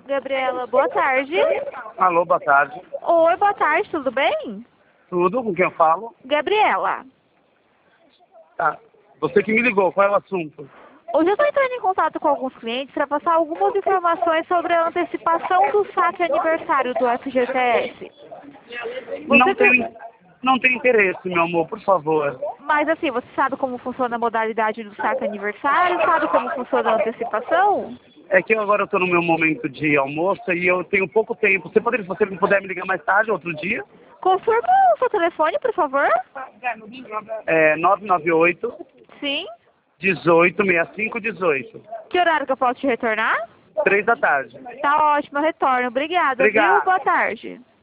Gabriela, boa tarde. Alô, boa tarde. Oi, boa tarde, tudo bem? Tudo? Com quem eu falo? Gabriela, Tá. Você que me ligou, qual é o assunto? hoje eu estou entrando em contato com alguns clientes para passar algumas informações sobre a antecipação do saque aniversário do FGTS. Não Você viu... tem, não tem interesse, meu amor, por favor. Mas assim, você sabe como funciona a modalidade do saque aniversário? Sabe como funciona a antecipação? É que eu agora estou no meu momento de almoço e eu tenho pouco tempo. Se você puder me ligar mais tarde, outro dia? Confirma o seu telefone, por favor. É 998 Sim. 18 65 18. Que horário que eu posso te retornar? 3 da tarde. Tá ótimo, eu retorno. Obrigada, viu? Obrigado. Boa tarde.